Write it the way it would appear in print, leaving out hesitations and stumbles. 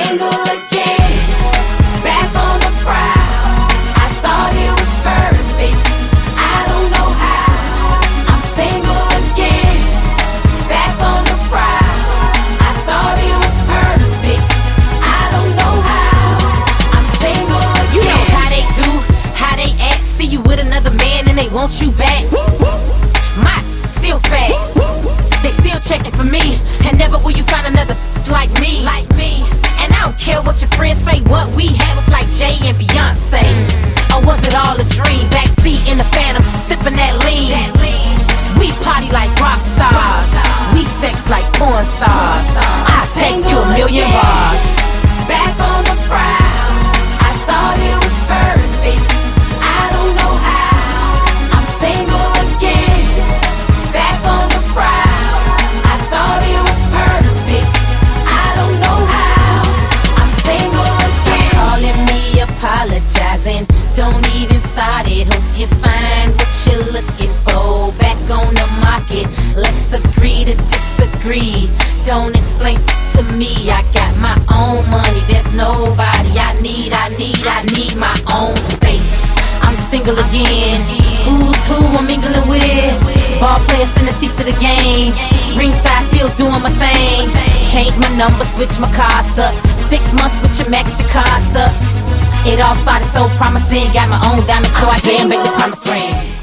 single again, back on the prowl. I thought it was perfect, I don't know how. I'm single again, back on the prowl. I thought it was perfect, I don't know how. I'm single again. You know how they do, how they act. See you with another man and they want you back. My still fat, they still checking for me, and never will you find another like me. And I don't care what your friends say, what we had was like Jay and Beyonce. Or was it all a dream? Backseat in the Phantom, sipping that lean. We party like rock stars, we sex like porn stars. I text you a million bars. Back on the prowl, I thought it was perfect, I don't know how. I'm single again, back on the prowl. I thought it was perfect, I don't know how. I'm single again. Calling me, apologizing, don't even start it. Hope you find what you're looking for. Back on the market, let's agree to disagree. Don't explain to me, I got my own money. There's nobody I need my own space. I'm single again. Who's who I'm mingling with? Ball players in the seats to the game. Ringside still doing my thing. Change my number, switch my cars up. 6 months with your max, your cars up. It all started so promising. Got my own diamond, so I damn make the promise ring.